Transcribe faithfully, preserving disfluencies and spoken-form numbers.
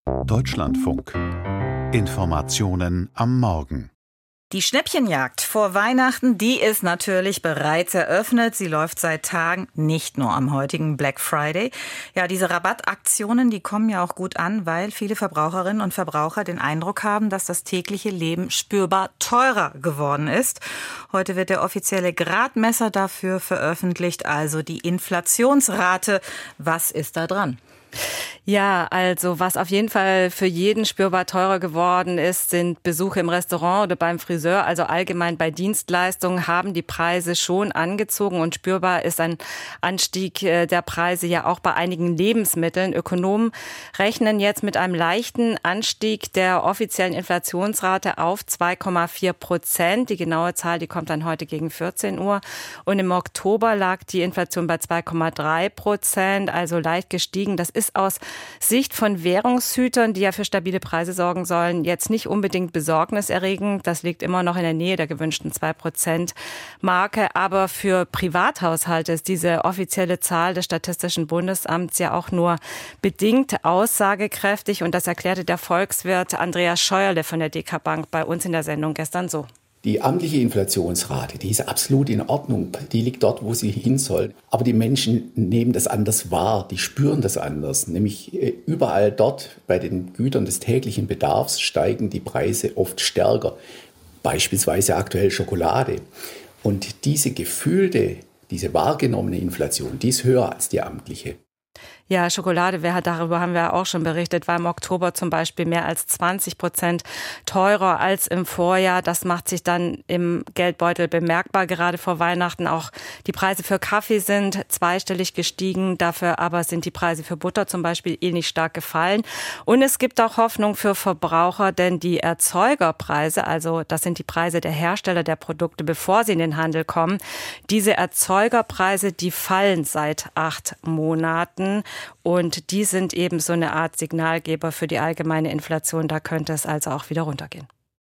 Deutschlandfunk. Informationen am Morgen. Die Schnäppchenjagd vor Weihnachten, die ist natürlich bereits eröffnet. Sie läuft seit Tagen, nicht nur am heutigen Black Friday. Ja, diese Rabattaktionen, die kommen ja auch gut an, weil viele Verbraucherinnen und Verbraucher den Eindruck haben, dass das tägliche Leben spürbar teurer geworden ist. Heute wird der offizielle Gradmesser dafür veröffentlicht, also die Inflationsrate. Was ist da dran? Ja, also was auf jeden Fall für jeden spürbar teurer geworden ist, sind Besuche im Restaurant oder beim Friseur. Also allgemein bei Dienstleistungen haben die Preise schon angezogen und spürbar ist ein Anstieg der Preise ja auch bei einigen Lebensmitteln. Ökonomen rechnen jetzt mit einem leichten Anstieg der offiziellen Inflationsrate auf zwei Komma vier Prozent. Die genaue Zahl, die kommt dann heute gegen vierzehn Uhr. Und im Oktober lag die Inflation bei zwei Komma drei Prozent, also leicht gestiegen. Das ist aus Sicht von Währungshütern, die ja für stabile Preise sorgen sollen, jetzt nicht unbedingt besorgniserregend. Das liegt immer noch in der Nähe der gewünschten zwei Prozent Marke. Aber für Privathaushalte ist diese offizielle Zahl des Statistischen Bundesamts ja auch nur bedingt aussagekräftig. Und das erklärte der Volkswirt Andreas Scheuerle von der D K Bank bei uns in der Sendung gestern so. Die amtliche Inflationsrate, die ist absolut in Ordnung. Die liegt dort, wo sie hin soll. Aber die Menschen nehmen das anders wahr, die spüren das anders. Nämlich überall dort bei den Gütern des täglichen Bedarfs steigen die Preise oft stärker. Beispielsweise aktuell Schokolade. Und diese gefühlte, diese wahrgenommene Inflation, die ist höher als die amtliche. Ja, Schokolade, wer hat, darüber haben wir auch schon berichtet, war im Oktober zum Beispiel mehr als zwanzig Prozent teurer als im Vorjahr. Das macht sich dann im Geldbeutel bemerkbar, gerade vor Weihnachten. Auch die Preise für Kaffee sind zweistellig gestiegen, dafür aber sind die Preise für Butter zum Beispiel ähnlich stark gefallen. Und es gibt auch Hoffnung für Verbraucher, denn die Erzeugerpreise, also das sind die Preise der Hersteller der Produkte, bevor sie in den Handel kommen, diese Erzeugerpreise, die fallen seit acht Monaten. Und die sind eben so eine Art Signalgeber für die allgemeine Inflation. Da könnte es also auch wieder runtergehen.